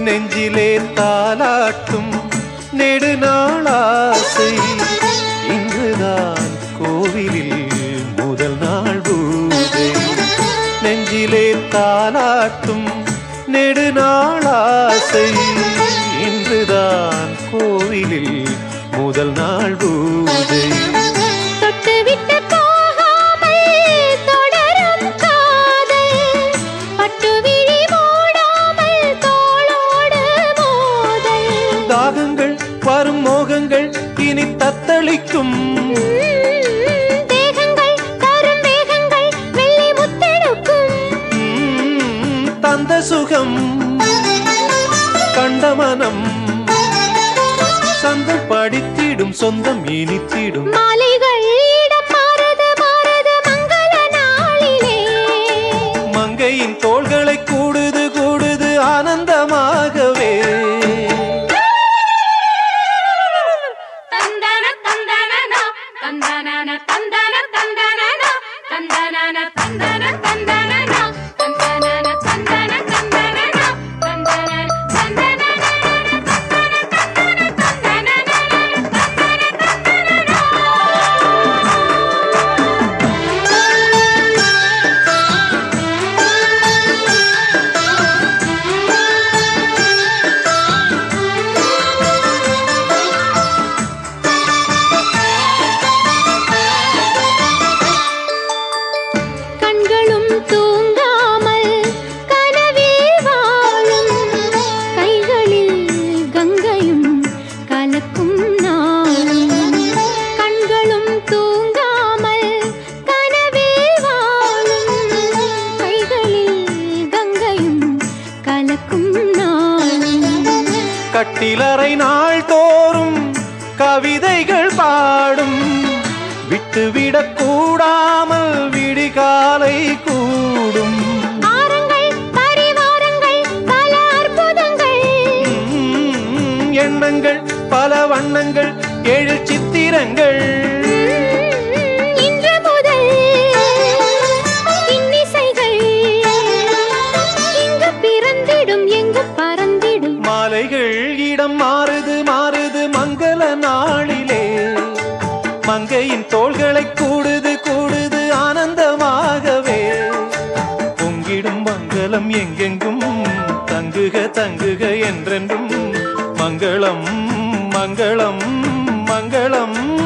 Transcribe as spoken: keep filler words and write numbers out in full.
நெஞ்சிலே தாலாட்டும் நெடுநாளாசை இன்றுதான் கோவிலில் முதல் நாள் பூஜை. நெஞ்சிலே தாலாட்டும் நெடுநாளாசை இன்றுதான் கோவிலில் முதல் நாள் பூஜை. தாகங்கள் வரும் மோகங்கள் இனி தத்தளிக்கும் தேகங்கள் தரும் வேகங்கள் வெள்ளி முத்தெடுக்கும். தந்த சுகம் கண்ட மனம் சந்தம் படித்திடும் சொந்தம் இனித்திடும். மாலைகள் இடம் மாறது மாறது மங்கள நாளிலே மங்கையின் தோள்களை கூடுது கூடுது ஆனந்தமாகவே. கட்டிலறை நாள் தோறும் கவிதைகள் பாடும் விட்டுவிடக் கூடாமல் விடிகாலை கூடும். எண்ணங்கள் பல வண்ணங்கள் ஏழு சித்திரங்கள் இன்று முதல் இன்னிசைகள் இங்கு பிறந்திடும் எங்கு பறந்திடும். மாலைகள் இடம் மாறுது மாறுது மங்கள நாளிலே மங்கையின் தோள்களை கூடுது கூடுது ஆனந்தமாகவே. பொங்கிடும் மங்களம் எங்கெங்கும் தங்குக தங்குக என்றென்றும் மங்களம் மங்களம் மங்களம்.